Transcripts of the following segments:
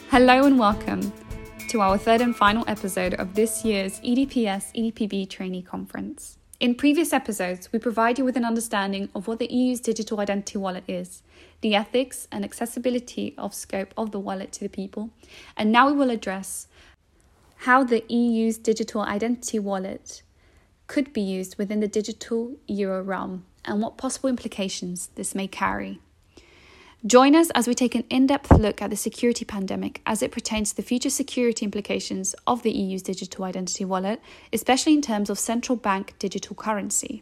Hello and welcome to our third and final episode of this year's EDPS EDPB Trainee Conference. In previous episodes, we provide you with an understanding of what the EU's digital identity wallet is, the ethics and accessibility of scope of the wallet to the people, and now we will address how the EU's digital identity wallet could be used within the digital euro realm and what possible implications this may carry. Join us as we take an in-depth look at the security pandemic as it pertains to the future security implications of the EU's digital identity wallet, especially in terms of central bank digital currency.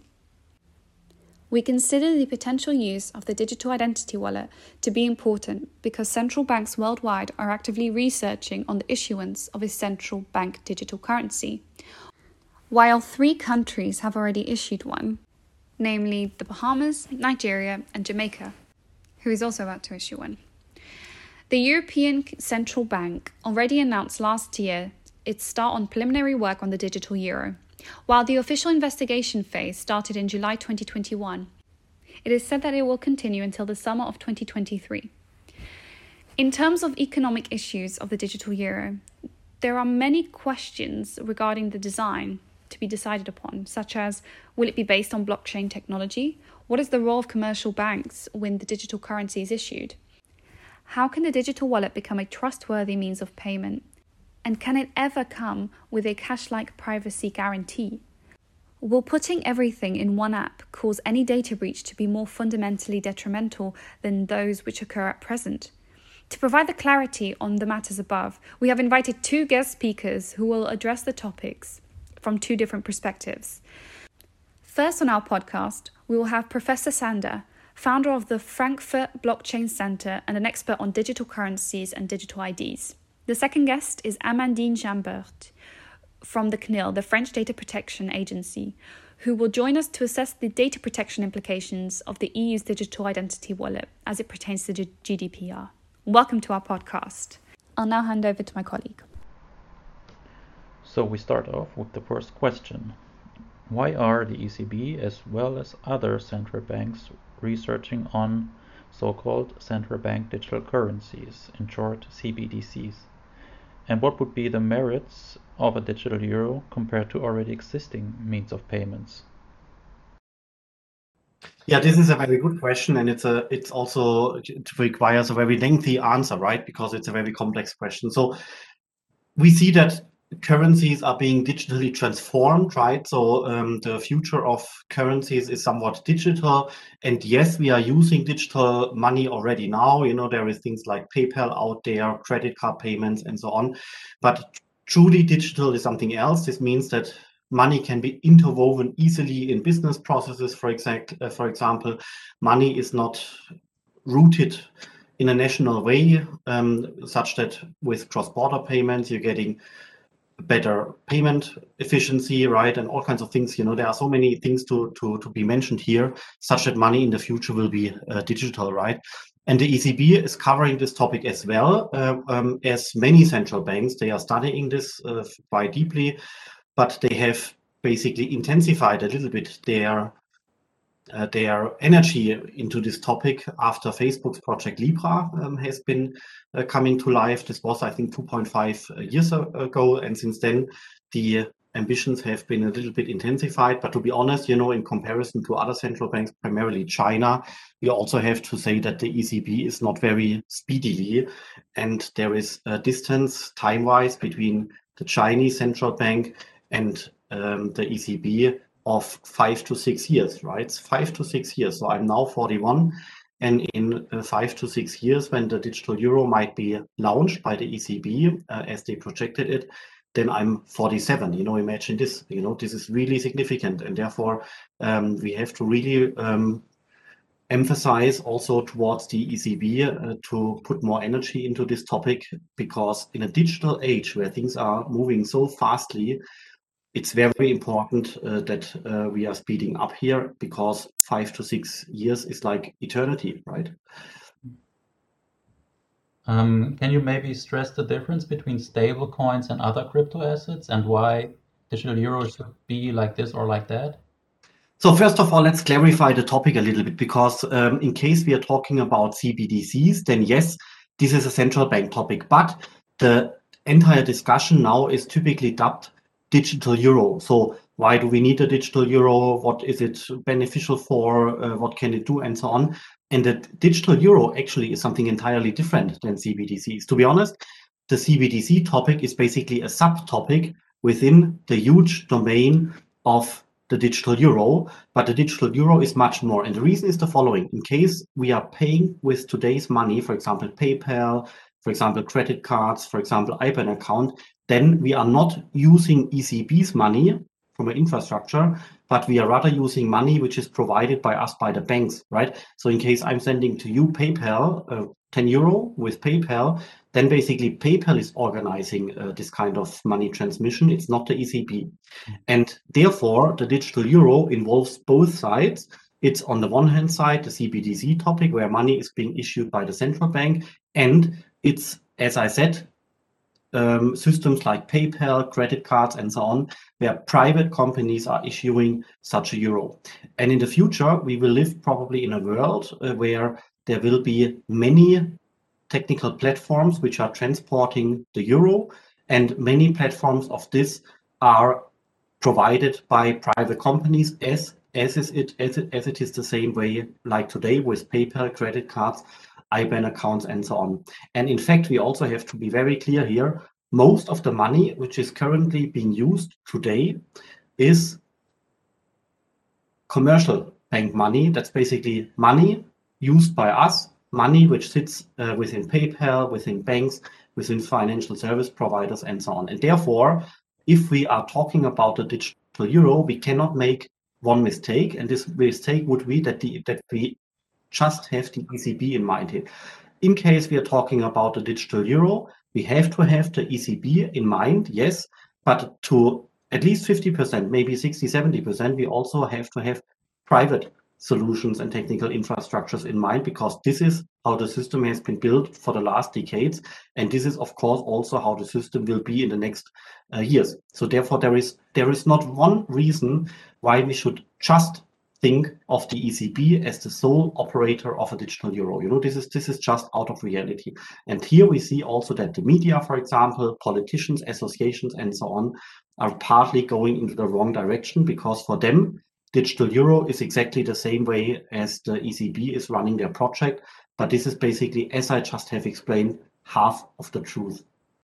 We consider the potential use of the digital identity wallet to be important because central banks worldwide are actively researching on the issuance of a central bank digital currency. While 3 countries have already issued one, namely the Bahamas, Nigeria, and Jamaica, who is also about to issue one. The European Central Bank already announced last year its start on preliminary work on the digital euro, while the official investigation phase started in July 2021. It is said that it will continue until the summer of 2023. In terms of economic issues of the digital euro, there are many questions regarding the design to be decided upon, such as, will it be based on blockchain technology? What is the role of commercial banks when the digital currency is issued? How can the digital wallet become a trustworthy means of payment? And can it ever come with a cash-like privacy guarantee? Will putting everything in one app cause any data breach to be more fundamentally detrimental than those which occur at present? To provide the clarity on the matters above, we have invited 2 guest speakers who will address the topics from 2 different perspectives. First on our podcast, we will have Professor Sander, founder of the Frankfurt Blockchain Center and an expert on digital currencies and digital IDs. The second guest is Amandine Jambert from the CNIL, the French Data Protection Agency, who will join us to assess the data protection implications of the EU's digital identity wallet as it pertains to the GDPR. Welcome to our podcast. I'll now hand over to my colleague. So we start off with the first question. Why are the ECB as well as other central banks researching on so-called central bank digital currencies, in short CBDCs? And what would be the merits of a digital euro compared to already existing means of payments? Yeah, this is a very good question, and it requires a very lengthy answer, right? Because it's a very complex question. So we see that currencies are being digitally transformed, right? So the future of currencies is somewhat digital. And yes, we are using digital money already now. You know, there is things like PayPal out there, credit card payments, and so on. But truly digital is something else. This means that money can be interwoven easily in business processes. For example, money is not rooted in a national way, such that with cross-border payments, you're getting better payment efficiency, right? And all kinds of things. You know, there are so many things to be mentioned here, such that money in the future will be digital, right? And the ECB is covering this topic as well as many central banks. They are studying this quite deeply, but they have basically intensified a little bit their energy into this topic after Facebook's Project Libra has been coming to life. This was, I think, 2.5 years ago. And since then, the ambitions have been a little bit intensified. But to be honest, you know, in comparison to other central banks, primarily China, we also have to say that the ECB is not very speedily. And there is a distance time-wise between the Chinese central bank and the ECB of 5 to 6 years, right? It's 5 to 6 years. So I'm now 41. And in 5 to 6 years, when the digital euro might be launched by the ECB as they projected it, then I'm 47. You know, imagine this. You know, this is really significant. And therefore, we have to really emphasize also towards the ECB to put more energy into this topic, because in a digital age where things are moving so fastly, it's very important that we are speeding up here, because 5 to 6 years is like eternity, right? Can you maybe stress the difference between stable coins and other crypto assets, and why digital euro should be like this or like that? So first of all, let's clarify the topic a little bit, because in case we are talking about CBDCs, then yes, this is a central bank topic. But the entire discussion now is typically dubbed digital euro. So why do we need a digital euro? What is it beneficial for? What can it do? And so on. And the digital euro actually is something entirely different than CBDCs. To be honest, the CBDC topic is basically a subtopic within the huge domain of the digital euro, but the digital euro is much more. And the reason is the following. In case we are paying with today's money, for example, PayPal, for example, credit cards, for example, IBAN account, then we are not using ECB's money from an infrastructure, but we are rather using money which is provided by us by the banks, right? So in case I'm sending to you PayPal, 10 euro with PayPal, then basically PayPal is organizing this kind of money transmission. It's not the ECB. And therefore, the digital euro involves both sides. It's on the one hand side, the CBDC topic where money is being issued by the central bank. And it's, as I said, systems like PayPal, credit cards, and so on, where private companies are issuing such a euro. And in the future, we will live probably in a world where there will be many technical platforms which are transporting the euro, and many platforms of this are provided by private companies as it is the same way like today with PayPal, credit cards, IBAN accounts, and so on. And in fact, we also have to be very clear here. Most of the money which is currently being used today is commercial bank money. That's basically money used by us, money which sits within PayPal, within banks, within financial service providers, and so on. And therefore, if we are talking about the digital euro, we cannot make one mistake, and this mistake would be that we just have the ECB in mind here. In case we are talking about the digital euro, we have to have the ECB in mind, yes, but to at least 50%, maybe 60, 70%, we also have to have private solutions and technical infrastructures in mind, because this is how the system has been built for the last decades. And this is, of course, also how the system will be in the next years. So therefore, there is not one reason why we should just think of the ECB as the sole operator of a digital euro. You know, this is just out of reality. And here we see also that the media, for example, politicians, associations, and so on, are partly going into the wrong direction, because for them, digital euro is exactly the same way as the ECB is running their project. But this is basically, as I just have explained, half of the truth.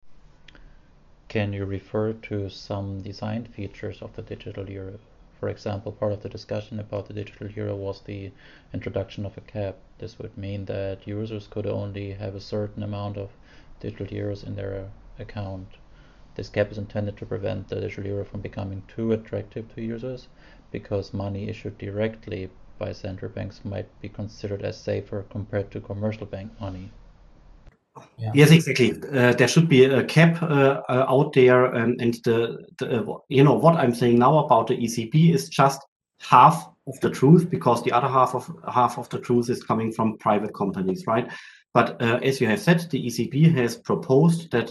Can you refer to some design features of the digital euro? For example, part of the discussion about the digital euro was the introduction of a cap. This would mean that users could only have a certain amount of digital euros in their account. This cap is intended to prevent the digital euro from becoming too attractive to users, because money issued directly by central banks might be considered as safer compared to commercial bank money. Yeah. Yes, exactly. There should be a cap out there, and you know what I'm saying now about the ECB is just half of the truth, because the other half of the truth is coming from private companies, right? But as you have said, the ECB has proposed that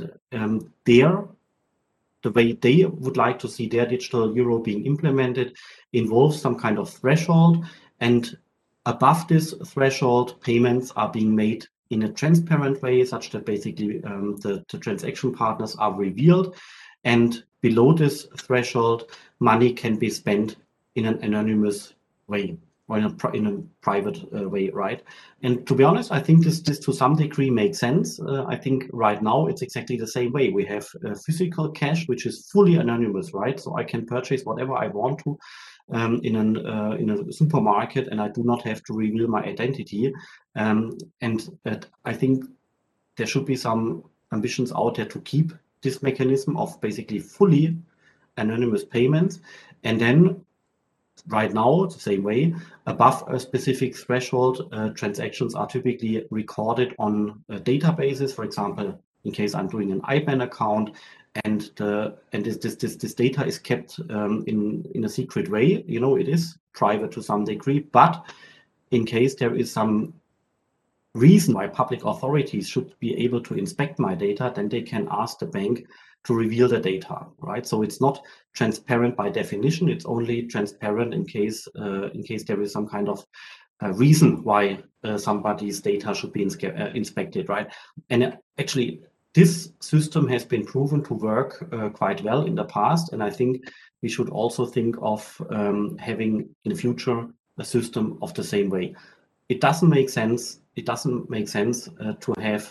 the way they would like to see their digital euro being implemented involves some kind of threshold, and above this threshold, payments are being made in a transparent way, such that basically the transaction partners are revealed, and below this threshold, money can be spent in an anonymous way, or in a private way, right? And to be honest, I think this to some degree makes sense. I think right now it's exactly the same way. We have physical cash, which is fully anonymous, right? So I can purchase whatever I want to in a supermarket, and I do not have to reveal my identity. And I think there should be some ambitions out there to keep this mechanism of basically fully anonymous payments. And then right now, it's the same way, above a specific threshold, transactions are typically recorded on databases. For example, in case I'm doing an IBAN account, and this data is kept in a secret way. You know, it is private to some degree, but in case there is some reason why public authorities should be able to inspect my data, then they can ask the bank to reveal the data, right? So it's not transparent by definition. It's only transparent in case there is some kind of reason why somebody's data should be inspected, right? And actually, this system has been proven to work quite well in the past, and I think we should also think of having in the future a system of the same way. It doesn't make sense. It doesn't make sense to have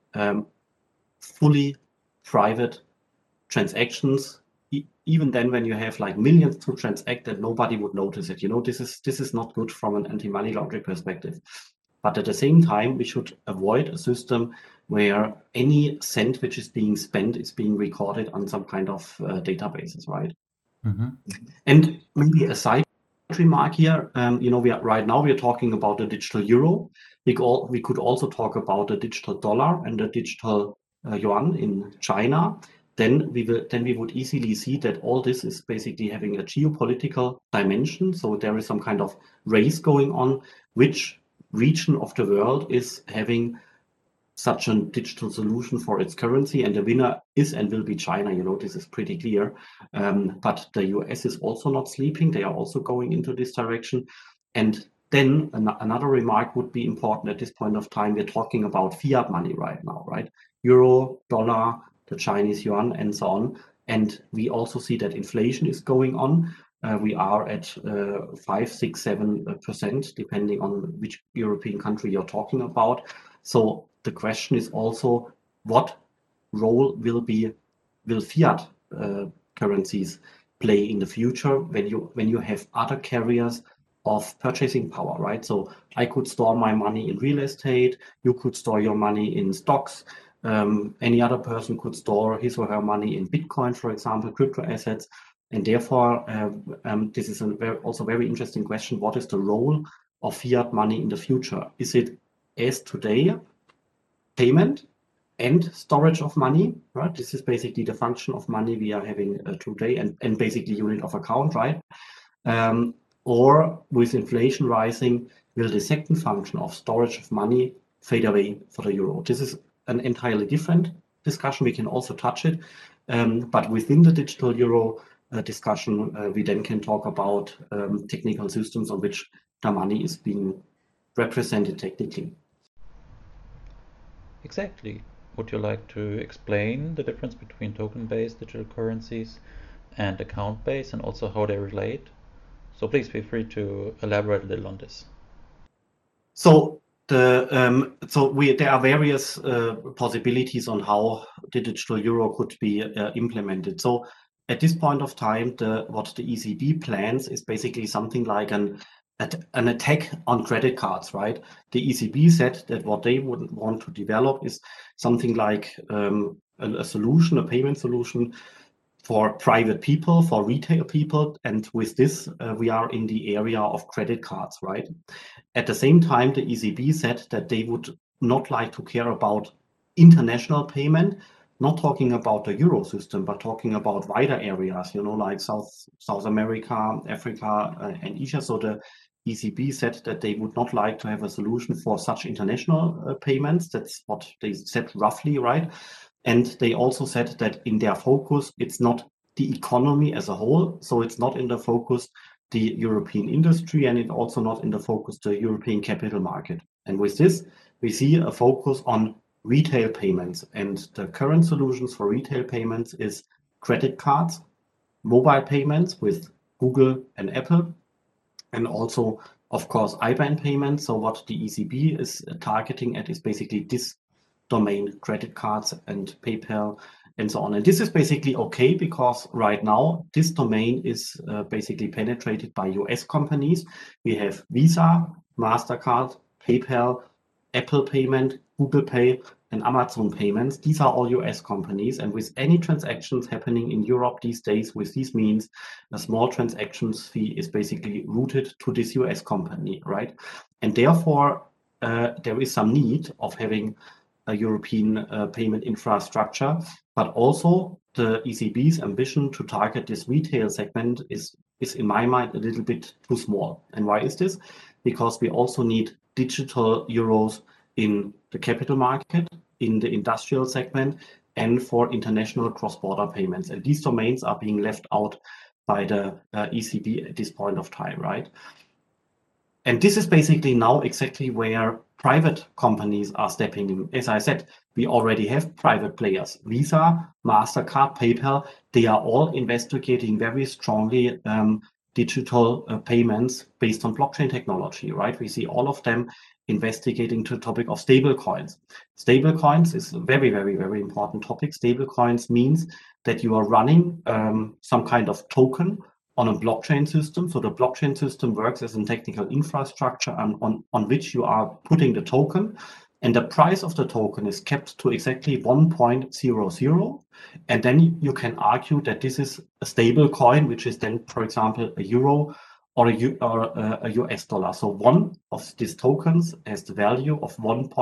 fully private transactions. Even then, when you have like millions to transact, and nobody would notice it. You know, this is not good from an anti-money laundering perspective. But at the same time, we should avoid a system where any cent which is being spent is being recorded on some kind of databases, right? Mm-hmm. And maybe a side remark here, you know, right now we are talking about the digital euro. We could also talk about the digital dollar and the digital yuan in China. Then we would easily see that all this is basically having a geopolitical dimension. So there is some kind of race going on, which region of the world is having such a digital solution for its currency, and the winner is and will be China. You know, this is pretty clear. But the US is also not sleeping. They are also going into this direction. And then another remark would be important at this point of time. We're talking about fiat money right now, right? Euro, dollar, the Chinese yuan, and so on. And we also see that inflation is going on. We are at 5, 6, 7%, depending on which European country you're talking about. So the question is also, what role will fiat currencies play in the future when you have other carriers of purchasing power, right? So I could store my money in real estate, you could store your money in stocks, any other person could store his or her money in Bitcoin, for example, crypto assets. And therefore, this is also very interesting question. What is the role of fiat money in the future? Is it as today, payment and storage of money, right? This is basically the function of money we are having today, and basically unit of account, right? Or with inflation rising, will the second function of storage of money fade away for the euro? This is an entirely different discussion. We can also touch it, but within the digital euro discussion, we then can talk about technical systems on which the money is being represented technically. Exactly. Would you like to explain the difference between token-based digital currencies and account-based, and also how they relate? So please feel free to elaborate a little on this. So there are various possibilities on how the digital euro could be implemented. So at this point of time, what the ECB plans is basically something like an attack on credit cards, right? The ECB said that what they would want to develop is something like a solution, a payment solution for private people, for retail people. And with this, we are in the area of credit cards, right? At the same time, the ECB said that they would not like to care about international payment, not talking about the euro system, but talking about wider areas, you know, like South America, Africa, and Asia. So the ECB said that they would not like to have a solution for such international payments. That's what they said roughly, right? And they also said that in their focus, it's not the economy as a whole. So it's not in the focus the European industry, and it's also not in the focus the European capital market. And with this, we see a focus on retail payments. And the current solutions for retail payments is credit cards, mobile payments with Google and Apple, and also, of course, IBAN payments. So what the ECB is targeting at is basically this domain, credit cards and PayPal and so on. And this is basically okay because right now this domain is basically penetrated by US companies. We have Visa, MasterCard, PayPal, Apple Payment, Google Pay, and Amazon Payments. These are all US companies. And with any transactions happening in Europe these days with these means, a small transactions fee is basically routed to this US company, right? And therefore, there is some need of having a European payment infrastructure, but also the ECB's ambition to target this retail segment is in my mind a little bit too small. And why is this? Because we also need digital euros in the capital market, in the industrial segment, and for international cross-border payments. And these domains are being left out by the ECB at this point of time, right? And this is basically now exactly where private companies are stepping in. As I said, we already have private players. Visa, MasterCard, PayPal, they are all investigating very strongly digital payments based on blockchain technology, right? We see all of them investigating the topic of stable coins. Stable coins is a very, very, very important topic. Stable coins means that you are running some kind of token on a blockchain system. So the blockchain system works as a technical infrastructure on which you are putting the token, and the price of the token is kept to exactly 1.00. And then you can argue that this is a stable coin, which is then, for example, a euro or a US dollar. So one of these tokens has the value of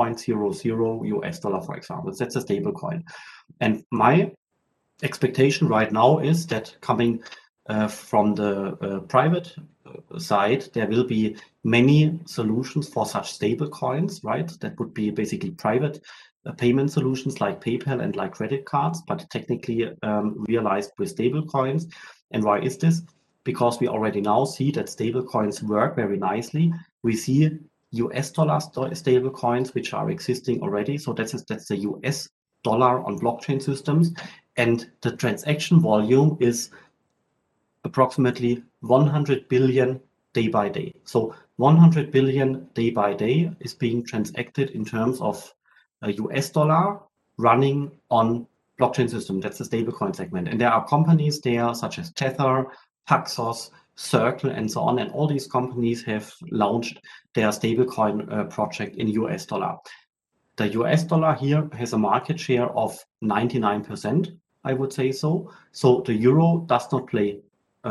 1.00 US dollar, for example. That's a stable coin. And my expectation right now is that coming from the private side, there will be many solutions for such stable coins, right? That would be basically private payment solutions like PayPal and like credit cards, but technically realized with stable coins. And why is this? Because we already now see that stable coins work very nicely. We see US dollar stable coins, which are existing already. So that's the US dollar on blockchain systems. And the transaction volume is approximately 100 billion day by day. So 100 billion day by day is being transacted in terms of a US dollar running on blockchain system. That's the stablecoin segment. And there are companies there such as Tether, Paxos, Circle, and so on. And all these companies have launched their stablecoin project in US dollar. The US dollar here has a market share of 99%, I would say so. So the euro does not play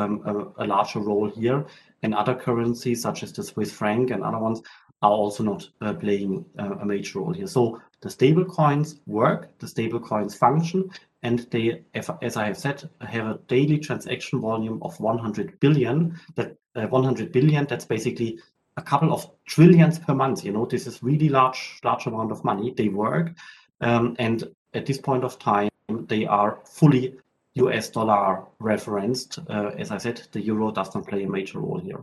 a larger role here, and other currencies such as the Swiss franc and other ones are also not playing a major role here. So the stable coins work, the stable coins function, and they, as I have said, have a daily transaction volume of 100 billion. That 100 billion, that's basically a couple of trillions per month. You know, this is really large amount of money. They work, and at this point of time, they are fully US dollar referenced. As I said, the euro does not play a major role here.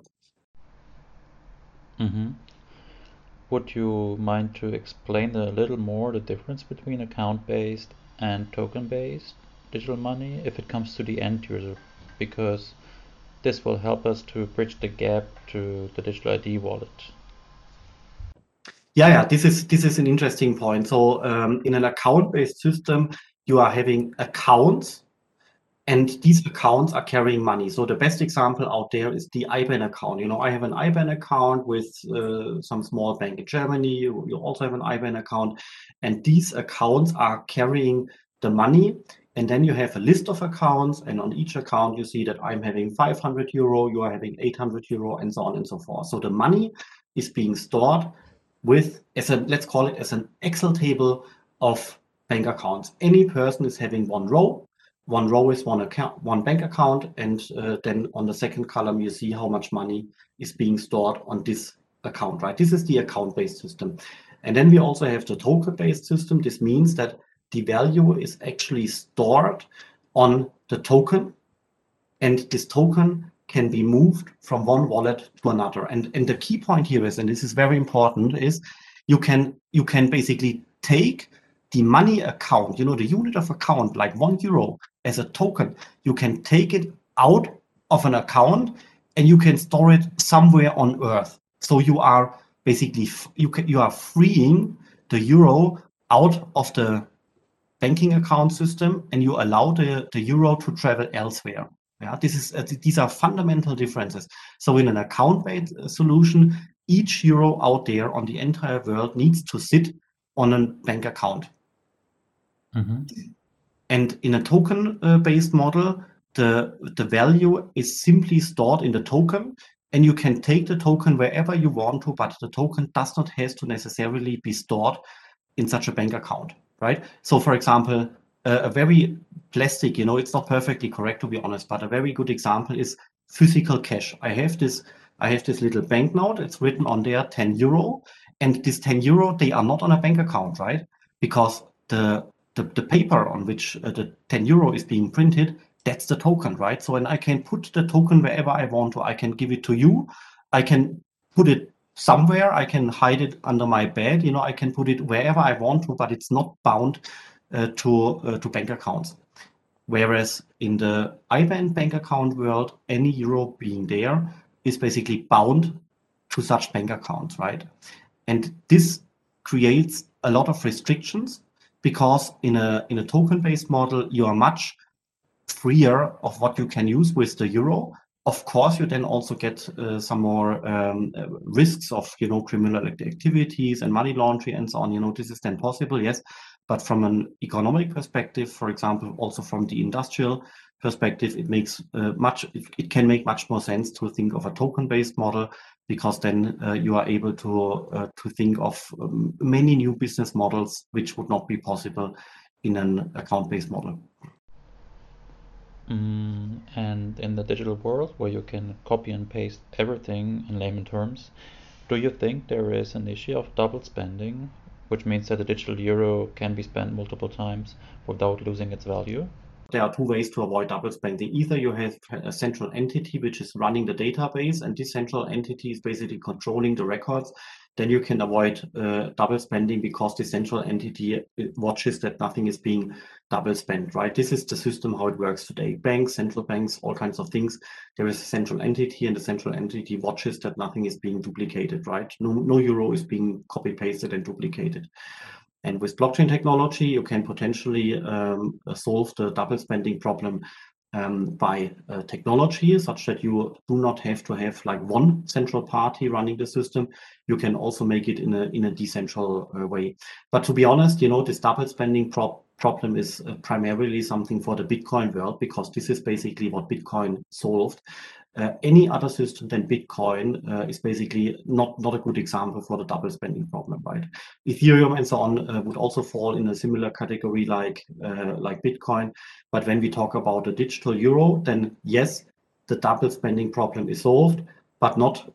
Mm-hmm. Would you mind to explain a little more the difference between account-based and token-based digital money if it comes to the end user? Because this will help us to bridge the gap to the digital ID wallet. Yeah, this is an interesting point. So in an account-based system, you are having accounts, and these accounts are carrying money. So the best example out there is the IBAN account. You know, I have an IBAN account with some small bank in Germany. You also have an IBAN account, and these accounts are carrying the money. And then you have a list of accounts, and on each account you see that I'm having 500 euro, you are having 800 euro, and so on and so forth. So the money is being stored with, let's call it as an Excel table of bank accounts. Any person is having one row. One row is one account, one bank account, and then on the second column you see how much money is being stored on this account, right? This is the account-based system. And then we also have the token-based system. This means that the value is actually stored on the token, and this token can be moved from one wallet to another. And the key point here is, and this is very important, is you can basically take the money account, you know, the unit of account, like €1 as a token. You can take it out of an account and you can store it somewhere on Earth. So you are basically you are freeing the euro out of the banking account system, and you allow the euro to travel elsewhere. Yeah, these are fundamental differences. So in an account-based solution, each euro out there on the entire world needs to sit on a bank account. Mm-hmm. And in a token-based model, the value is simply stored in the token, and you can take the token wherever you want to, but the token does not have to necessarily be stored in such a bank account, right? So for example, a very plastic, you know, it's not perfectly correct to be honest, but a very good example is physical cash. I have this little banknote, it's written on there 10 euro, and this 10 euro, they are not on a bank account, right? Because the paper on which the 10 euro is being printed, that's the token, right? So, and I can put the token wherever I want to. I can give it to you. I can put it somewhere. I can hide it under my bed. I can put it wherever I want to, but it's not bound to bank accounts. Whereas in the IBAN bank account world, any euro being there is basically bound to such bank accounts, right? And this creates a lot of restrictions because in a token-based model, you are much freer of what you can use with the euro. Of course, you then also get some more risks of criminal activities and money laundering and so on. This is then possible, yes. But from an economic perspective, for example, also from the industrial perspective, it can make much more sense to think of a token-based model, because then you are able to think of many new business models which would not be possible in an account-based model. And in the digital world, where you can copy and paste everything in layman terms, do you think there is an issue of double spending, which means that the digital euro can be spent multiple times without losing its value? There are two ways to avoid double spending. Either you have a central entity which is running the database, and this central entity is basically controlling the records. Then you can avoid double spending because the central entity watches that nothing is being double spent, right? This is the system how it works today. Banks, central banks, all kinds of things. There is a central entity, and the central entity watches that nothing is being duplicated, right? No euro is being copy pasted and duplicated. And with blockchain technology, you can potentially solve the double spending problem by technology, such that you do not have to have like one central party running the system. You can also make it in a decentral way. But to be honest, this double spending problem is primarily something for the Bitcoin world, because this is basically what Bitcoin solved. Any other system than Bitcoin is basically not a good example for the double spending problem, right? Ethereum and so on would also fall in a similar category like Bitcoin. But when we talk about the digital euro, then yes, the double spending problem is solved, but not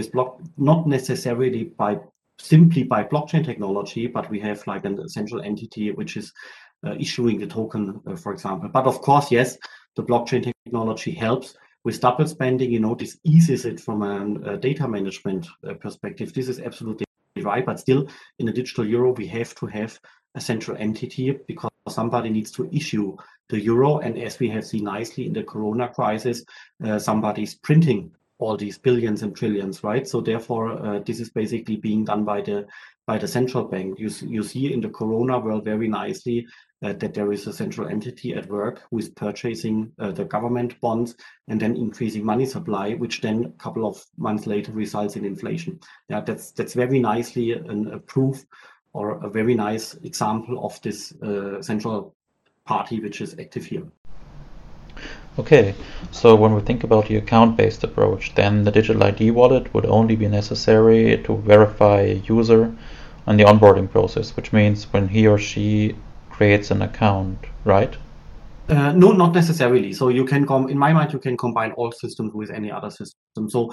necessarily simply by blockchain technology, but we have like a central entity which is issuing the token, for example. But of course, yes, the blockchain technology helps. With double spending, this eases it from a data management perspective. This is absolutely right. But still, in a digital euro, we have to have a central entity, because somebody needs to issue the euro. And as we have seen nicely in the Corona crisis, somebody's printing all these billions and trillions, right? So therefore, this is basically being done by the central bank. You see in the Corona world very nicely that there is a central entity at work who is purchasing the government bonds and then increasing money supply, which then a couple of months later results in inflation. Yeah, that's very nicely a proof or a very nice example of this central party which is active here. Okay, so when we think about the account-based approach, then the digital ID wallet would only be necessary to verify a user on the onboarding process, which means when he or she creates an account, right? No, not necessarily. So you can in my mind, you can combine all systems with any other system. So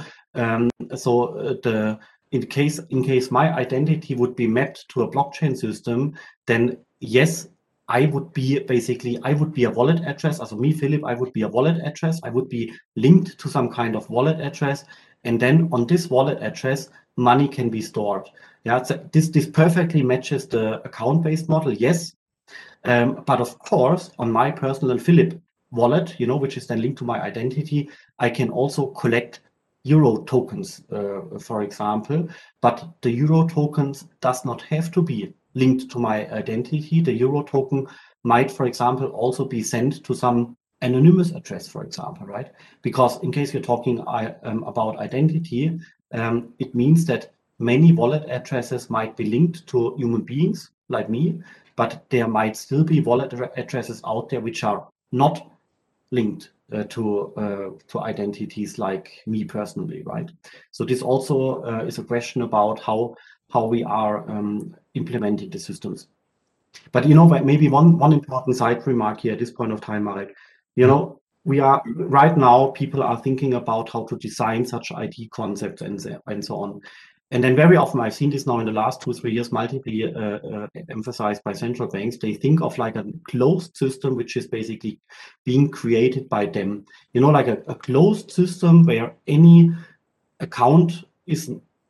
in case my identity would be mapped to a blockchain system, then yes, I would be a wallet address. Also me, Philip, I would be a wallet address. I would be linked to some kind of wallet address. And then on this wallet address, money can be stored. Yeah, so this perfectly matches the account-based model, yes. But of course, on my personal Philip wallet, which is then linked to my identity, I can also collect euro tokens, for example. But the euro tokens does not have to be linked to my identity. The euro token might, for example, also be sent to some anonymous address, for example, right? Because in case you're talking about identity, it means that many wallet addresses might be linked to human beings like me, but there might still be wallet addresses out there which are not linked to identities like me personally, right? So this also is a question about how we are implementing the systems. But maybe one important side remark here at this point of time, Marek. We are right now, people are thinking about how to design such ID concepts and so on. And then very often, I've seen this now in the last 2-3 years, multiply emphasized by central banks. They think of like a closed system, which is basically being created by them. Like a closed system where any account is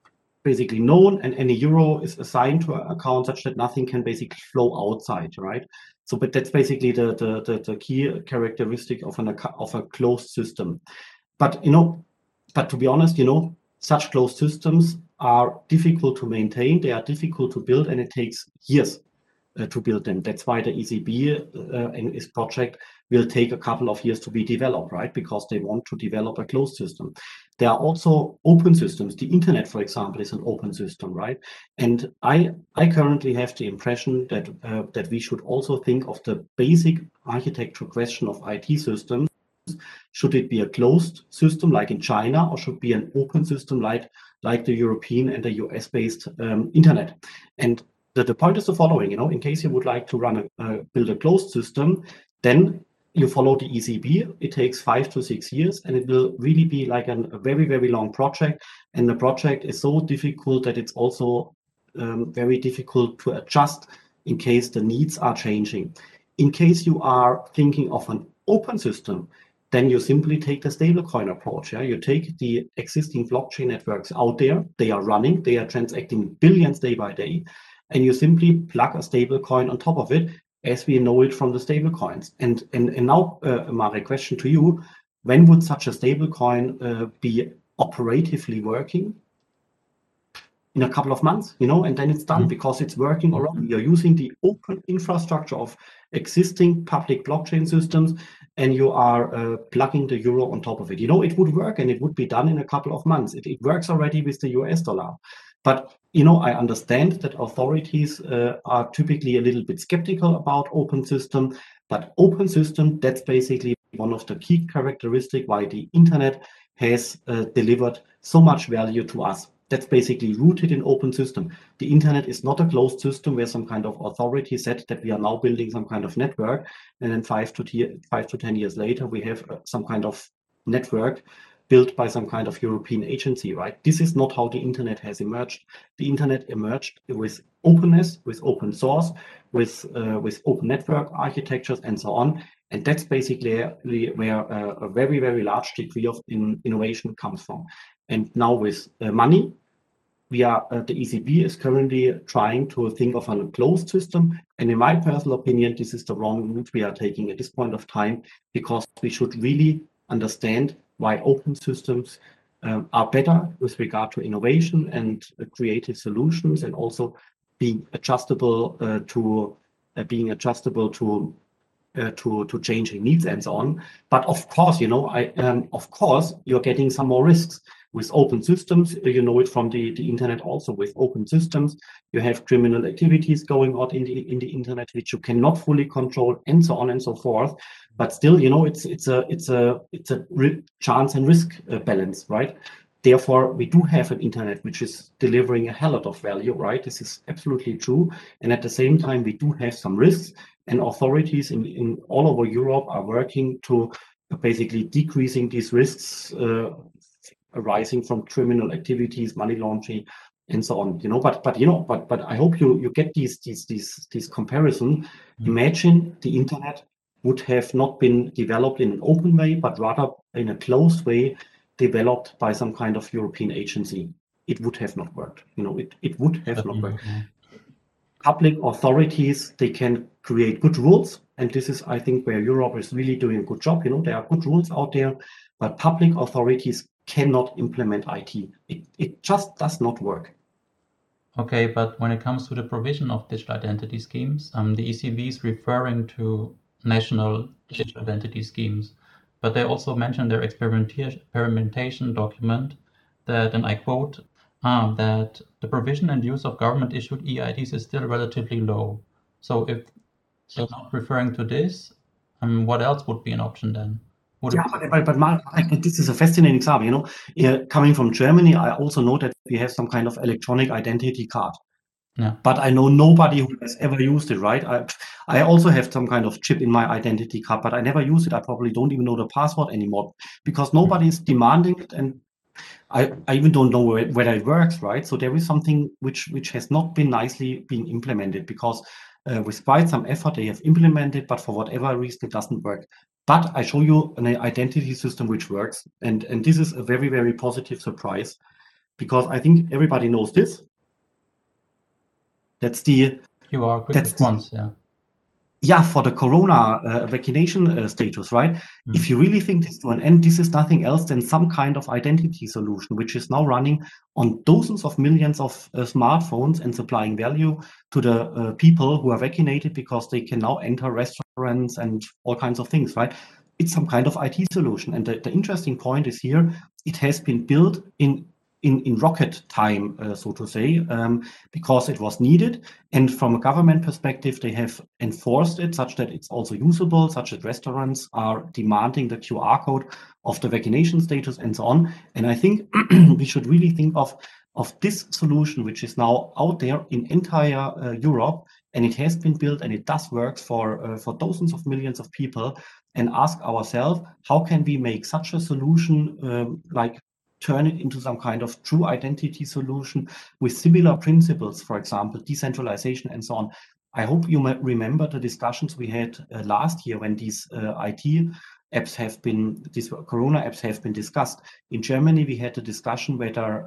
basically known, and any euro is assigned to an account such that nothing can basically flow outside, right? So, but that's basically the key characteristic of a closed system. But but to be honest, such closed systems are difficult to maintain. They are difficult to build, and it takes years to build them. That's why the ECB and its project will take a couple of years to be developed, right? Because they want to develop a closed system. There are also open systems. The internet, for example, is an open system, right? And I currently have the impression that that we should also think of the basic architecture question of IT systems. Should it be a closed system like in China, or should it be an open system like the European and the US-based internet? And the point is the following, in case you would like to build a closed system, then you follow the ECB. It takes 5 to 6 years, and it will really be like a very, very long project. And the project is so difficult that it's also very difficult to adjust in case the needs are changing. In case you are thinking of an open system, then you simply take the stablecoin approach. You take the existing blockchain networks out there. They are running. They are transacting billions day by day. And you simply plug a stablecoin on top of it, as we know it from the stablecoins. And now, Marek, question to you: when would such a stablecoin be operatively working? In a couple of months, and then it's done because it's working already. You're using the open infrastructure of existing public blockchain systems, and you are plugging the euro on top of it. It would work, and it would be done in a couple of months. It works already with the US dollar. But, I understand that authorities are typically a little bit skeptical about open system, but open system, that's basically one of the key characteristics why the internet has delivered so much value to us. That's basically rooted in open system. The internet is not a closed system where some kind of authority said that we are now building some kind of network, and then 5 to 10 years later we have some kind of network built by some kind of European agency, right? This is not how the internet has emerged. The internet emerged with openness, with open source, with open network architectures, and so on. And that's basically where a very, very large degree of innovation comes from. And now with money, the ECB is currently trying to think of a closed system. And in my personal opinion, this is the wrong route we are taking at this point of time, because we should really understand why open systems are better with regard to innovation and creative solutions, and also being adjustable to changing needs and so on. But of course, of course, you're getting some more risks with open systems. You know it from the internet also. With open systems, you have criminal activities going on in the internet which you cannot fully control, and so on and so forth. But still, it's a chance and risk balance, right? Therefore, we do have an internet which is delivering a hell lot of value, right? This is absolutely true. And at the same time, we do have some risks, and authorities in all over Europe are working to basically decreasing these risks arising from criminal activities, money laundering, and so on. But I hope you get these comparison. Imagine the internet would have not been developed in an open way, but rather in a closed way, developed by some kind of European agency. It would have not worked. It would have not worked. Public authorities, they can create good rules, and this is, I think, where Europe is really doing a good job. There are good rules out there, but public authorities cannot implement IT. It just does not work. Okay, but when it comes to the provision of digital identity schemes, the ECB is referring to national digital identity schemes, but they also mention their experimentation document that, and I quote, that the provision and use of government-issued eIDs is still relatively low. So if they're not referring to this, what else would be an option then? But Mark, this is a fascinating example. Coming from Germany, I also know that we have some kind of electronic identity card. Yeah. But I know nobody who has ever used it, right? I also have some kind of chip in my identity card, but I never use it. I probably don't even know the password anymore, because nobody is demanding it, and I even don't know whether it works, right? So there is something which has not been nicely being implemented, because with quite some effort they have implemented, but for whatever reason it doesn't work. But I show you an identity system which works, and this is a very, very positive surprise. because I think everybody knows this. That's the QR quick response, yeah. Yeah, for the corona vaccination status, right? If you really think this to an end, this is nothing else than some kind of identity solution, which is now running on dozens of millions of smartphones and supplying value to the people who are vaccinated, because they can now enter restaurants and all kinds of things, right? It's some kind of IT solution. And the interesting point is here, it has been built in rocket time, so to say, because it was needed. And from a government perspective, they have enforced it such that it's also usable, such that restaurants are demanding the QR code of the vaccination status and so on. And I think we should really think of this solution, which is now out there in entire Europe, and it has been built and it does work for dozens of millions of people, and ask ourselves, how can we make such a solution like turn it into some kind of true identity solution with similar principles, for example, decentralization and so on. I hope you might remember the discussions we had last year when these IT apps have been, these Corona apps have been discussed. In Germany, we had a discussion whether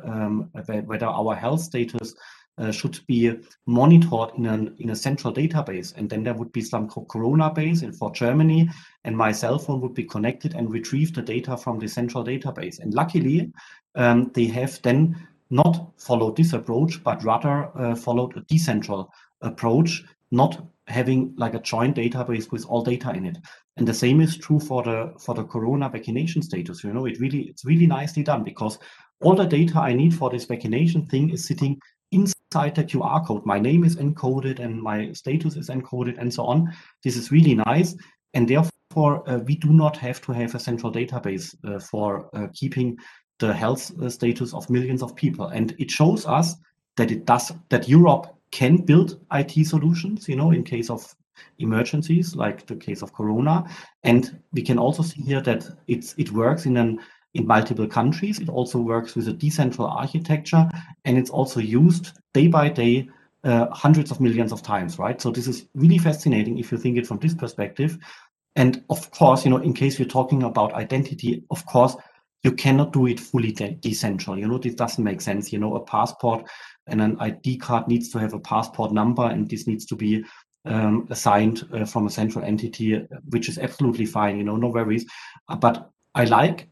our health status should be monitored in a central database, and then there would be some Corona base for Germany, and my cell phone would be connected and retrieve the data from the central database. And luckily, they have then not followed this approach, but rather followed a decentral approach, not having like a joint database with all data in it. And the same is true for the Corona vaccination status. You know, it's really nicely done, because all the data I need for this vaccination thing is sitting inside the QR code. My name is encoded and my status is encoded and so on. This is really nice. And therefore, we do not have to have a central database for keeping the health status of millions of people. And it shows us that Europe can build IT solutions, you know, in case of emergencies, like the case of Corona. And we can also see here that it works in multiple countries. It also works with a decentral architecture, and it's also used day by day hundreds of millions of times, right? So this is really fascinating if you think it from this perspective. And of course, you know, in case we're talking about identity, of course, you cannot do it fully decentral. You know, this doesn't make sense. You know, a passport and an ID card needs to have a passport number, and this needs to be assigned from a central entity, which is absolutely fine. You know, no worries. But I like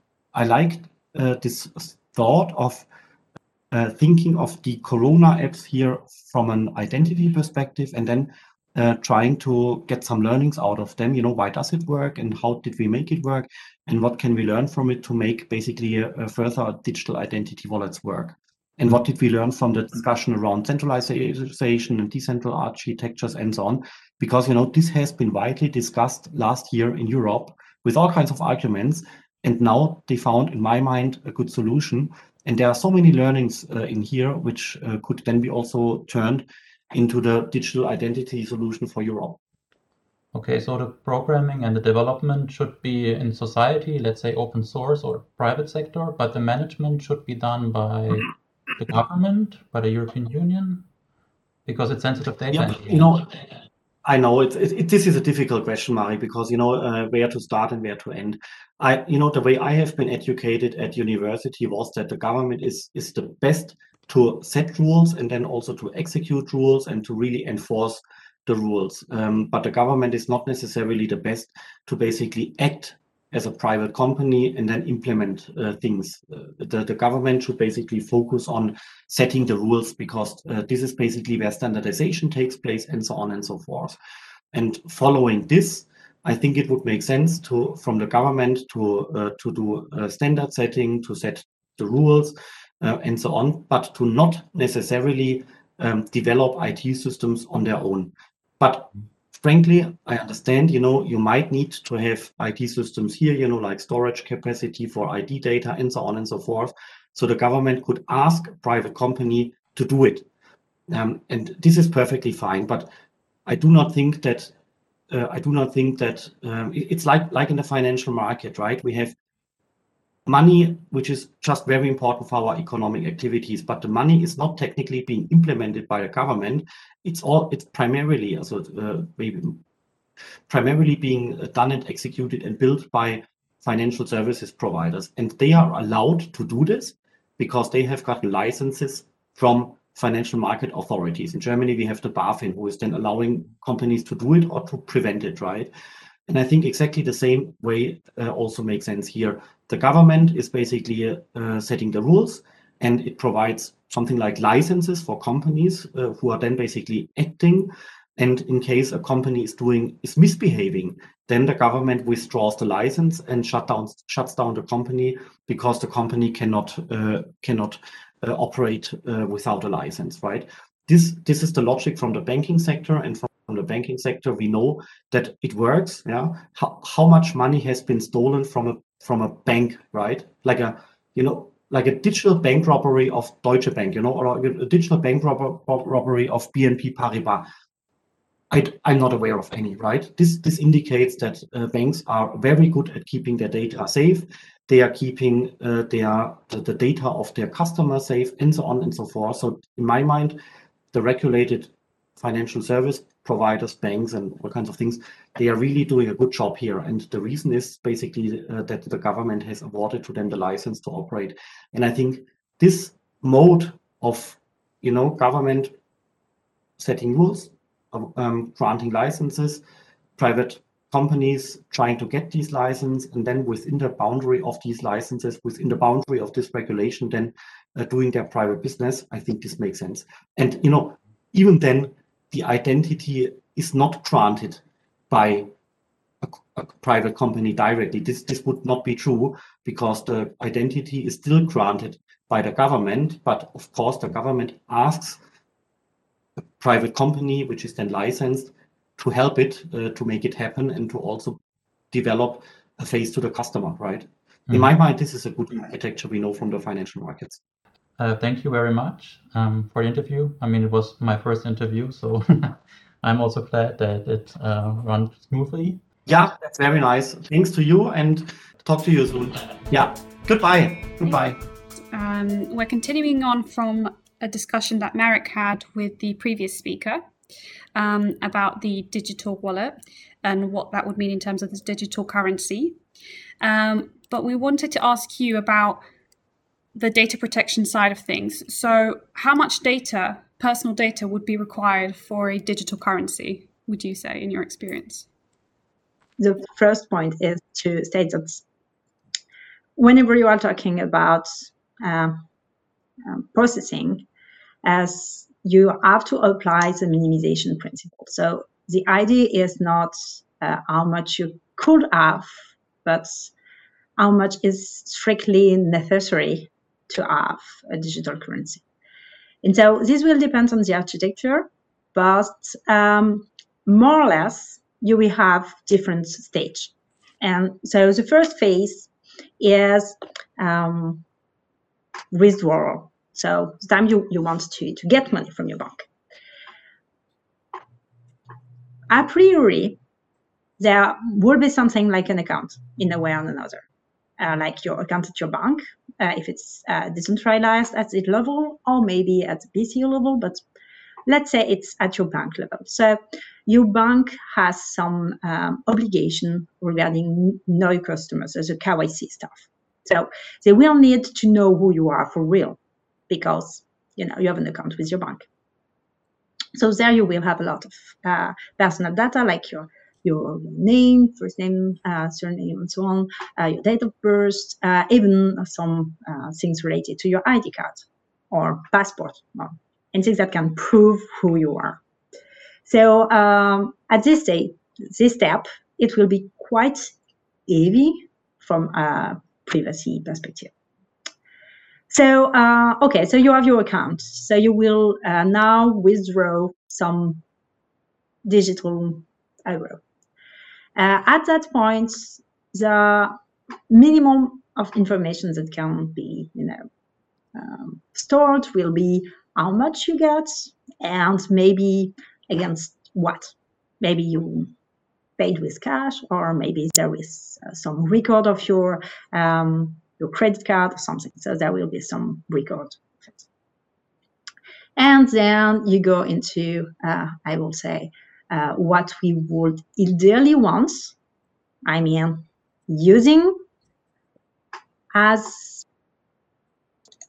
this thought of thinking of the Corona apps here from an identity perspective, and then trying to get some learnings out of them. You know, why does it work, and how did we make it work, and what can we learn from it to make basically a further digital identity wallets work? And what did we learn from the discussion around centralization and decentral architectures and so on? Because, you know, this has been widely discussed last year in Europe with all kinds of arguments. And now they found, in my mind, a good solution. And there are so many learnings in here, which could then be also turned into the digital identity solution for Europe. Okay, so the programming and the development should be in society, let's say open source or private sector, but the management should be done by the government, by the European Union, because it's sensitive data. Yeah, you know, I know this is a difficult question, Mari, because, you know, where to start and where to end. You know, the way I have been educated at university was that the government is the best to set rules, and then also to execute rules and to really enforce the rules. But the government is not necessarily the best to basically act as a private company and then implement things. The government should basically focus on setting the rules, because this is basically where standardization takes place and so on and so forth. And following this, I think it would make sense from the government to do standard setting, to set the rules and so on, but to not necessarily develop IT systems on their own. But frankly, I understand, you know, you might need to have IT systems here, you know, like storage capacity for ID data and so on and so forth. So the government could ask a private company to do it. And this is perfectly fine. But I do not think that it's like in the financial market, right? We have money, which is just very important for our economic activities, but the money is not technically being implemented by the government. It's primarily being done and executed and built by financial services providers, and they are allowed to do this. because they have gotten licenses from financial market authorities. In Germany, we have the BaFin, who is then allowing companies to do it or to prevent it, right? And I think exactly the same way also makes sense here. The government is basically setting the rules, and it provides something like licenses for companies who are then basically acting. And in case a company is misbehaving, then the government withdraws the license and shuts down the company, because the company cannot operate without a license, right? This is the logic from the banking sector, and from the banking sector we know that it works. Yeah, how much money has been stolen from a bank, right? Like a digital bank robbery of Deutsche Bank, or a digital bank robbery of BNP Paribas. I'm not aware of any, right? This indicates that banks are very good at keeping their data safe. They are keeping the data of their customers safe, and so on and so forth. So in my mind, the regulated financial service providers, banks, and all kinds of things, they are really doing a good job here. And the reason is basically that the government has awarded to them the license to operate. And I think this mode of, government setting rules, granting licenses, private companies trying to get these licenses, and then within the boundary of these licenses, within the boundary of this regulation, then doing their private business, I think this makes sense. And even then, the identity is not granted by a private company directly. This would not be true, because the identity is still granted by the government, but of course the government asks a private company, which is then licensed, to help it to make it happen, and to also develop a face to the customer, right? In my mind, this is a good architecture we know from the financial markets. Thank you very much for the interview. I mean, it was my first interview, so I'm also glad that it ran smoothly. Yeah, that's very nice. Thanks to you, and talk to you soon. Yeah, goodbye. Goodbye. We're continuing on from a discussion that Marek had with the previous speaker about the digital wallet and what that would mean in terms of this digital currency. But we wanted to ask you about the data protection side of things. So how much data, personal data, would be required for a digital currency, would you say, in your experience? The first point is to state that whenever you are talking about processing, as you have to apply the minimization principle. So the idea is not how much you could have, but how much is strictly necessary to have a digital currency. And so this will depend on the architecture, but more or less, you will have different stage. And so the first phase is withdrawal. So the time you want to get money from your bank. A priori, there will be something like an account in a way or another, like your account at your bank, if it's decentralized at its level, or maybe at the BCO level, but let's say it's at your bank level. So your bank has some obligation regarding know your customers as a KYC stuff. So they will need to know who you are for real, because you have an account with your bank. So there you will have a lot of personal data, like your name, first name, surname, and so on, your date of birth, even some things related to your ID card or passport, and things that can prove who you are. So at this step, it will be quite heavy from a privacy perspective. So, okay, so you have your account. So you will now withdraw some digital euro. At that point, the minimum of information that can be, stored will be how much you get and maybe against what. Maybe you paid with cash, or maybe there is some record of your credit card or something. So there will be some record of it. And then you go into, I will say, what we would ideally want. I mean, using as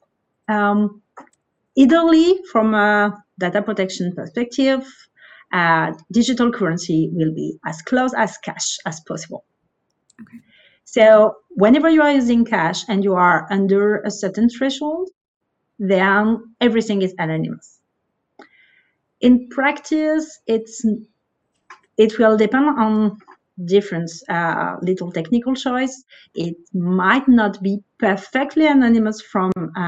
Ideally, from a data protection perspective, digital currency will be as close as cash as possible. Okay. So whenever you are using cash and you are under a certain threshold, then everything is anonymous. In practice, it will depend on different little technical choice. It might not be perfectly anonymous from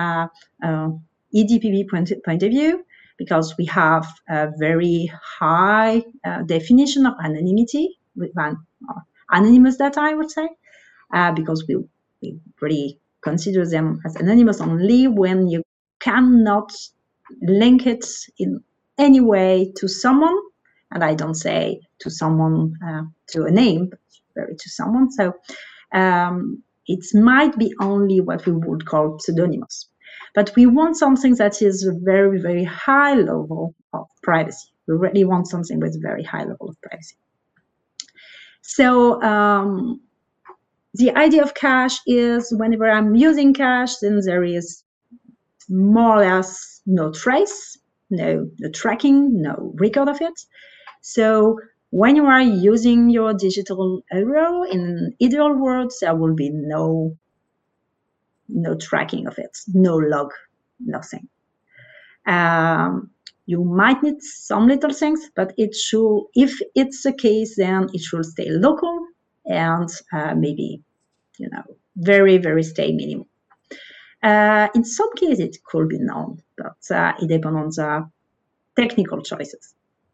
EDPB point of view, because we have a very high definition of anonymity with anonymous data, I would say, because we really consider them as anonymous only when you cannot link it in any way to someone. And I don't say to someone, to a name, but very to someone. So it might be only what we would call pseudonymous. But we want something that is a very, very high level of privacy. We really want something with a very high level of privacy. So the idea of cash is whenever I'm using cash, then there is more or less no trace, no tracking, no record of it. So when you are using your digital euro, in ideal world, there will be no tracking of it, no log, nothing. You might need some little things, but it should, if it's the case, then it should stay local and maybe, very, very stay minimal. In some cases, it could be known, but it depends on the technical choices.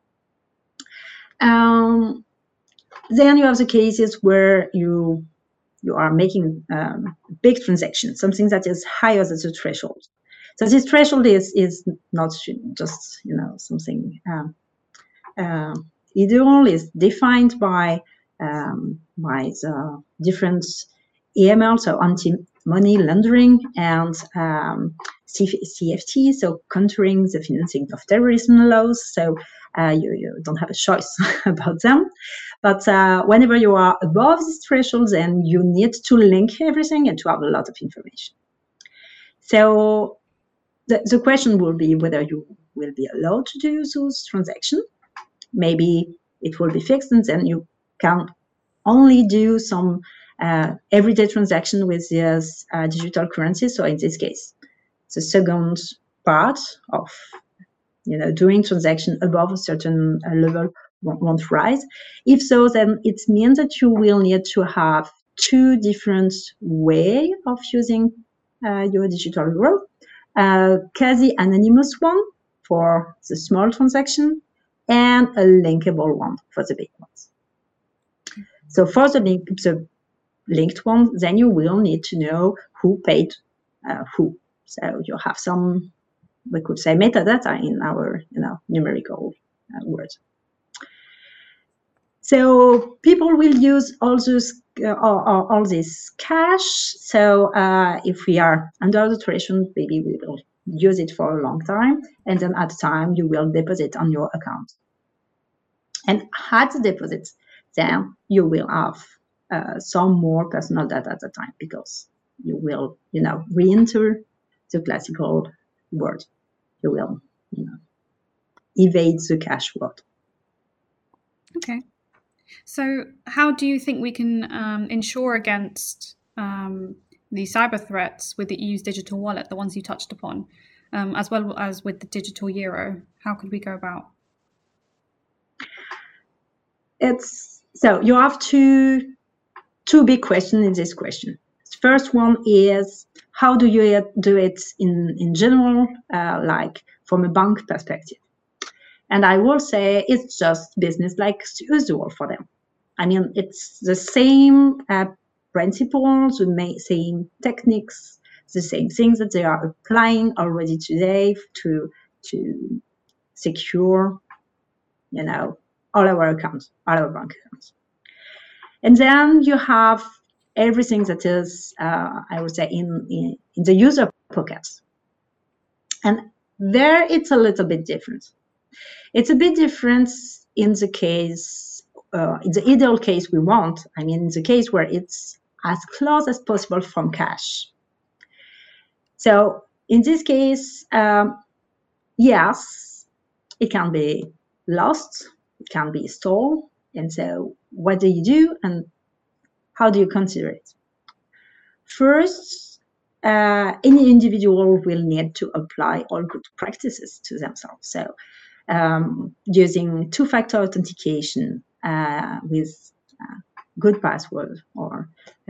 Then you have the cases where you are making big transactions, something that is higher than the threshold. So this threshold is not just something ideal. Is defined by the different AML, so anti-money laundering, and CFT, so countering the financing of terrorism laws. So you don't have a choice about them. But whenever you are above this threshold, then you need to link everything and to have a lot of information. So the question will be whether you will be allowed to do those transactions. Maybe it will be fixed, and then you can only do some everyday transaction with this digital currency. So in this case, the second part of doing transaction above a certain level won't rise. If so, then it means that you will need to have two different ways of using your digital euro. Quasi anonymous one for the small transaction, and a linkable one for the big ones. So for the linked one, then you will need to know who paid who. So you have some, we could say, metadata in our numerical words. So people will use all this cash. So if we are under the threshold, maybe we will use it for a long time, and then at the time you will deposit on your account. And at the deposit, then you will have some more personal data at the time, because you will, re-enter the classical word. You will, evade the cash word. Okay. So how do you think we can ensure against the cyber threats with the EU's digital wallet, the ones you touched upon, as well as with the digital euro? How could we go about? So you have two big questions in this question. The first one is, how do you do it in general, like from a bank perspective? And I will say it's just business like usual for them. I mean, it's the same principles, the same techniques, the same things that they are applying already today to secure, all our accounts, all our bank accounts. And then you have everything that is, I would say, in the user pockets. And there it's a little bit different. It's a bit different in the case, in the ideal case we want. I mean, in the case where it's as close as possible from cash. So in this case, yes, it can be lost, it can be stolen. And so what do you do and how do you consider it? First, any individual will need to apply all good practices to themselves. So using two-factor authentication with good password, or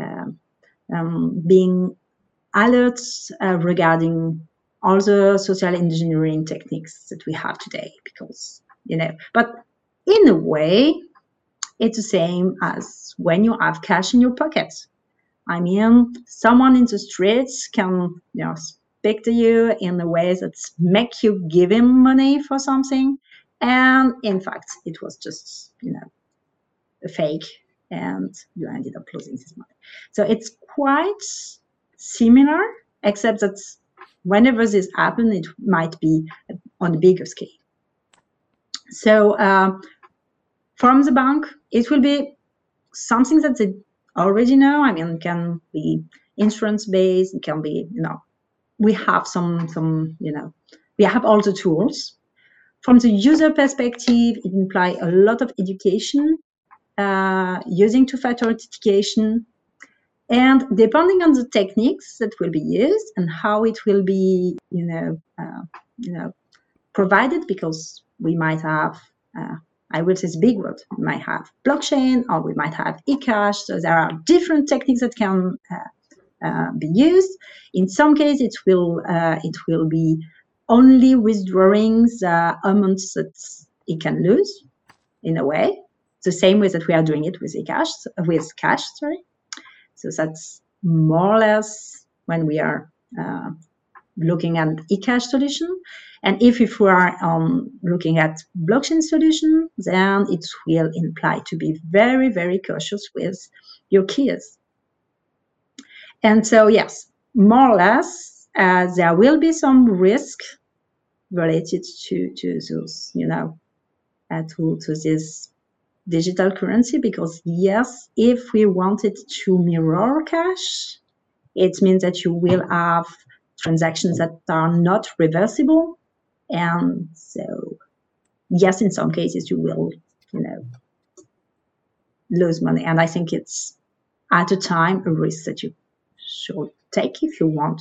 being alert regarding all the social engineering techniques that we have today, because, but in a way, it's the same as when you have cash in your pocket. I mean, someone in the streets can, speak to you in a way that make you give him money for something, and in fact, it was just, a fake, and you ended up losing this money. So it's quite similar, except that whenever this happens, it might be on a bigger scale. So from the bank, it will be something that they already know. I mean, it can be insurance-based, it can be, we have some, we have all the tools. From the user perspective, it implies a lot of education using two-factor authentication. And depending on the techniques that will be used and how it will be, provided, because we might have, I will say it's big word, we might have blockchain, or we might have eCash. So there are different techniques that can be used. In some cases, it will be only withdrawing the amounts that it can lose, in a way, the same way that we are doing it with cash. So that's more or less when we are looking at eCash solution. And if we are looking at blockchain solution, then it will imply to be very, very cautious with your keys. And so, yes, more or less, there will be some risk related to those, to this digital currency, because yes, if we wanted to mirror cash, it means that you will have transactions that are not reversible. And so, yes, in some cases you will, lose money. And I think it's at a time a risk that you should take if you want,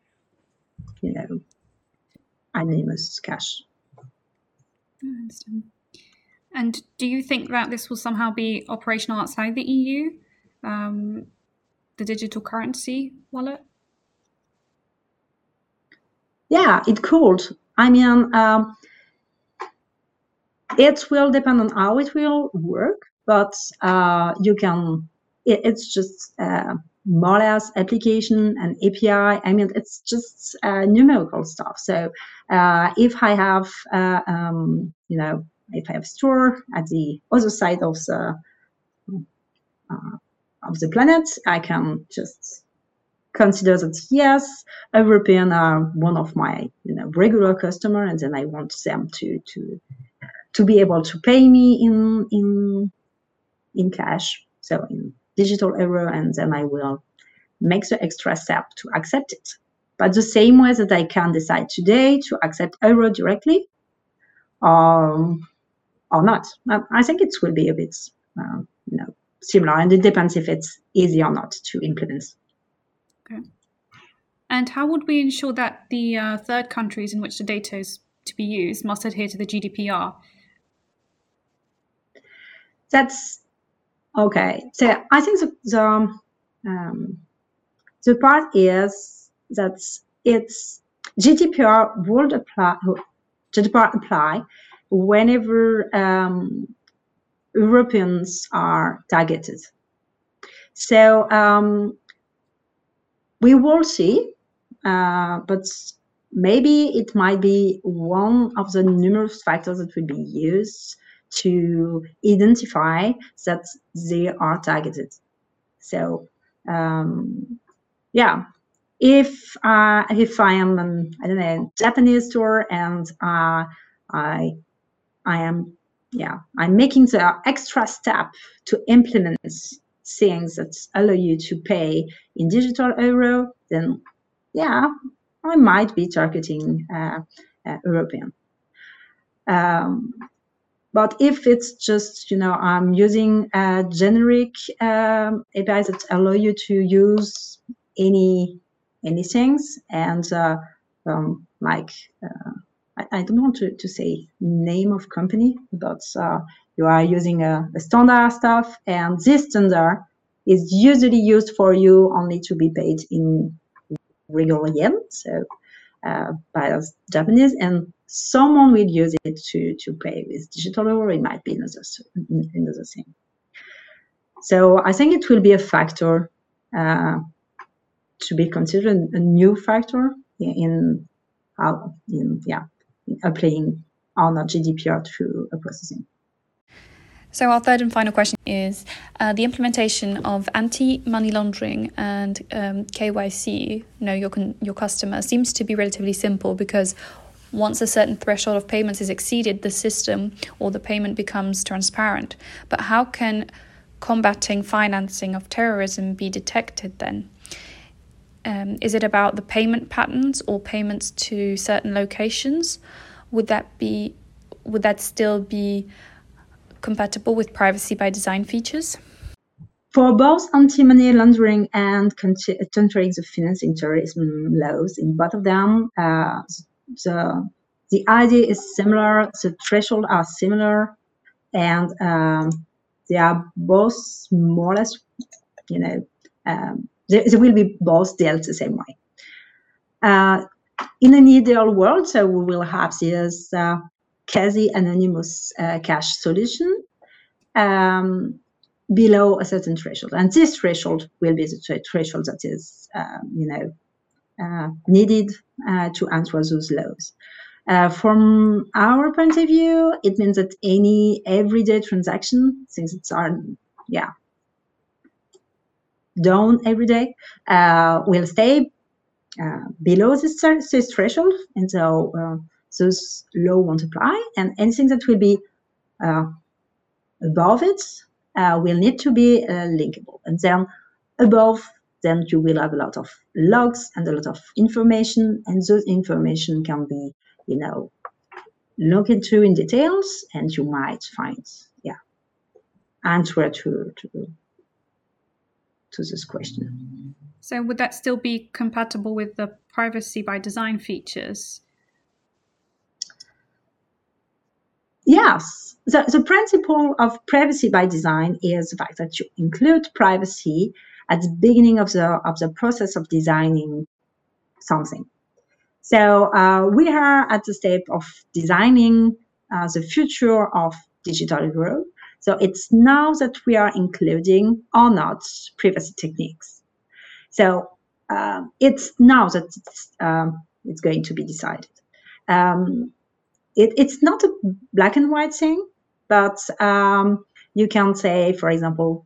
anonymous cash. I understand. And do you think that this will somehow be operational outside the EU, the digital currency wallet? Yeah, it could. I mean, it will depend on how it will work, but you can, it's just more or less application and API. I mean, it's just numerical stuff. So if I have, if I have store at the other side of the planet, I can just consider that, yes, Europeans are one of my regular customer, and then I want them to be able to pay me in cash, so in digital euro, and then I will make the extra step to accept it. But the same way that I can decide today to accept euro directly, or not. I think it will be a bit similar, and it depends if it's easy or not to implement. Okay. And how would we ensure that the third countries in which the data is to be used must adhere to the GDPR? That's okay. So I think the part is that it's GDPR would apply whenever Europeans are targeted. So we will see, but maybe it might be one of the numerous factors that will be used to identify that they are targeted. So yeah, if I am an, I don't know, Japanese store, and I'm making the extra step to implement things that allow you to pay in digital euro, then yeah, I might be targeting European. But if it's just, I'm using generic APIs that allow you to use any things, and I don't want to say name of company, but you are using a standard stuff, and this standard is usually used for you only to be paid in regular yen, so by us Japanese, and someone will use it to pay with digital euro. It might be another thing. So I think it will be a factor to be considered, a new factor in applying on a GDPR to a processing. So our third and final question is the implementation of anti-money laundering and KYC, know your customer, seems to be relatively simple, because once a certain threshold of payments is exceeded, the system or the payment becomes transparent. But how can combating financing of terrorism be detected then? Is it about the payment patterns or payments to certain locations? Would that still be compatible with privacy by design features? For both anti-money laundering and countering the financing terrorism laws, in both of them, the idea is similar, the thresholds are similar, and they are both more or less, they will be both dealt the same way. In an ideal world, so we will have this quasi-anonymous cash solution below a certain threshold, and this threshold will be the threshold that is, needed to answer those laws. From our point of view, it means that any everyday transaction, things that are, done every day, will stay below this threshold, and so those law won't apply, and anything that will be above it will need to be linkable, and then above, then you will have a lot of logs and a lot of information, and those information can be, looked into in details, and you might find, answer to this question. So would that still be compatible with the privacy by design features? Yes. The principle of privacy by design is the fact that you include privacy at the beginning of the process of designing something. So we are at the step of designing the future of digital euro. So it's now that we are including or not privacy techniques. So it's now that it's going to be decided. It's not a black and white thing, but you can say, for example,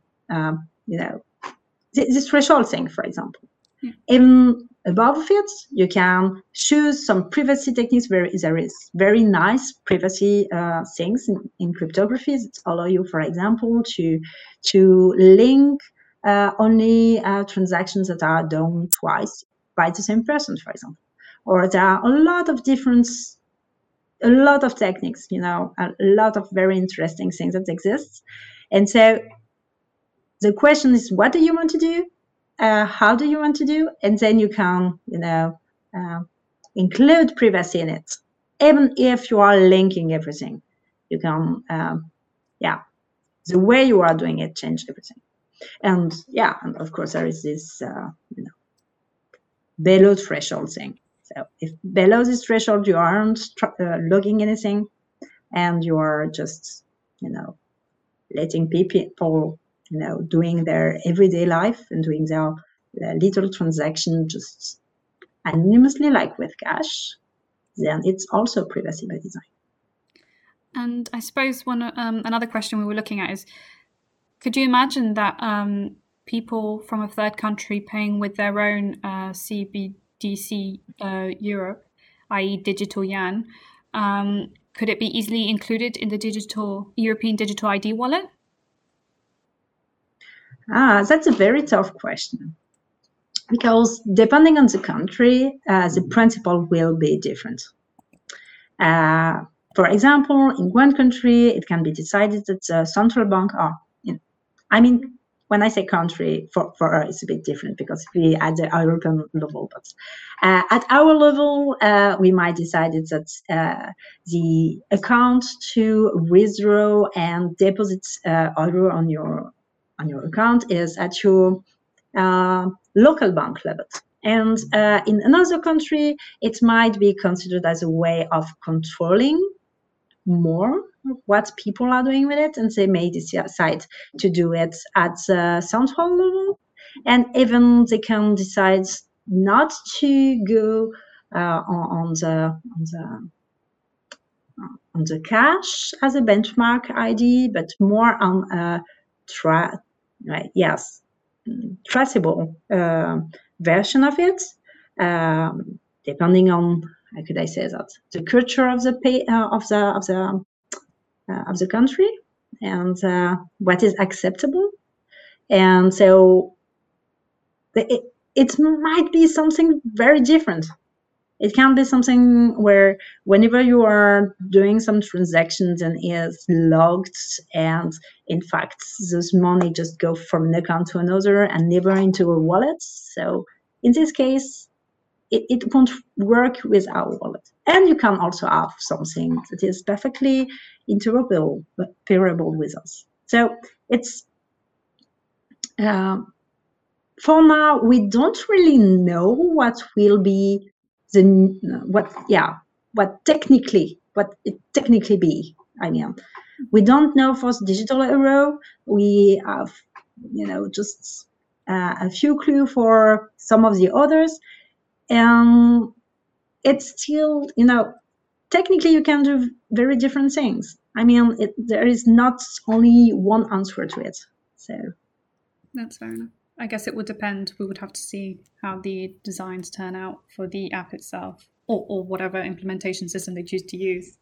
this threshold thing, for example. Yeah. Even above it, you can choose some privacy techniques. There is very nice privacy things in cryptography that allow you, for example, to link only transactions that are done twice by the same person, for example. Or there are a lot of techniques, a lot of very interesting things that exist. And so the question is, what do you want to do? How do you want to do? And then you can, include privacy in it. Even if you are linking everything, you can, the way you are doing it, change everything. And and of course there is this, below threshold thing. So if below this threshold you aren't logging anything, and you are just, letting people, doing their everyday life and doing their little transaction just anonymously, like with cash, then it's also privacy by design. And I suppose another question we were looking at is, could you imagine that people from a third country paying with their own CBDC euro, i.e. digital yuan, could it be easily included in the European Digital ID wallet? That's a very tough question. because depending on the country, the principle will be different. For example, in one country, it can be decided that the central bank when I say country, for us, it's a bit different because we at the European level. But at our level, we might decide that the account to withdraw and deposit euro on your account is at your local bank level. And in another country, it might be considered as a way of controlling more what people are doing with it, and they may decide to do it at the central level, and even they can decide not to go on the cash as a benchmark ID, but more on traceable version of it, depending on, how could I say that, the culture of the country and what is acceptable. And so it might be something very different. It can be something where whenever you are doing some transactions and is logged, and in fact this money just go from an account to another and never into a wallet. So in this case, it won't work with our wallet. And you can also have something that is perfectly interoperable with us. So it's for now, we don't really know what will be what it technically be. I mean, we don't know for the digital euro. We have, just a few clues for some of the others. And it's still, technically you can do very different things. I mean, there is not only one answer to it. So that's fair enough. I guess it would depend. We would have to see how the designs turn out for the app itself, or whatever implementation system they choose to use.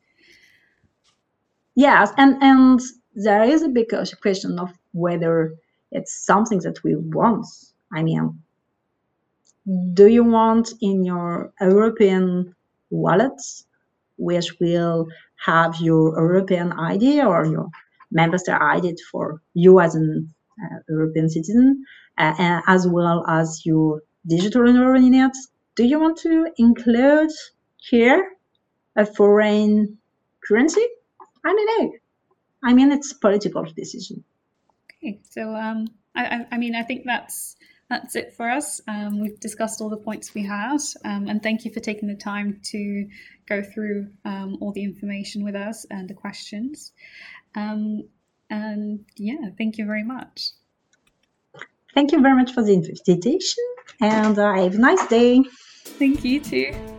Yes, and there is a big question of whether it's something that we want. I mean, do you want in your European wallets, which will have your European ID or your member state ID for you as an European citizen, as well as your digital euro? Do you want to include here a foreign currency? I don't know. I mean, it's a political decision. Okay, so I think that's it for us. We've discussed all the points we had, and thank you for taking the time to go through all the information with us and the questions. And yeah, thank you very much. Thank you very much for the invitation, and have a nice day. Thank you too.